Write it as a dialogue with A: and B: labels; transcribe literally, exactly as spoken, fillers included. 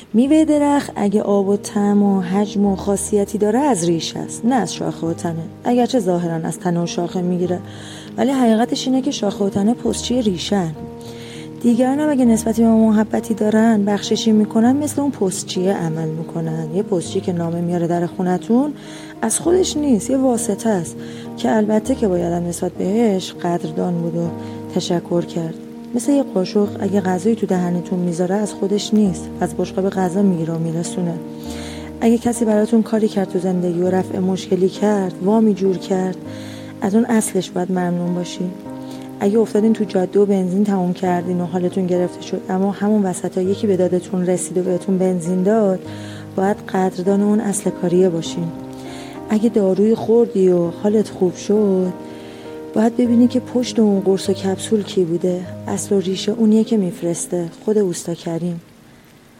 A: میوه درخت اگه آب و طعم و حجم و خاصیتی داره از ریشه است، نه از شاخه و تنه. اگرچه ظاهرا از تنه و شاخه میگیره، ولی حقیقتش اینه که شاخه و تنه پستچی ریشه‌ن. دیگران هم اگه نسبتی به ما محبتی دارن، بخششی میکنن، مثل اون پستچیه عمل میکنن. یه پستچی که نامه میاره در خونتون از خودش نیست، یه واسطه است که البته که باید هم نسبت بهش قدردان بود و تشکر کرد. مثل یه قاشق اگه غذایی تو دهنتون میذاره از خودش نیست، از بشقاب غذا میگیره و میرسونه. اگه کسی براتون کاری کرد تو زندگی و رفع مشکلی کرد، وامی جور کرد، از اون اصلش باید ممنون باشی. اگه افتادین تو جاده و بنزین تموم کردین و حالتون گرفته شد، اما همون وسطا یکی به دادتون رسید و بهتون بنزین داد، باید قدردان اون اصل کاریه باشین. اگه داروی خوردی و حالت خوب شد، باید ببینی که پشت اون قرص و کپسول کی بوده. اصل و ریشه اونیه که میفرسته، خود اوستا کریم.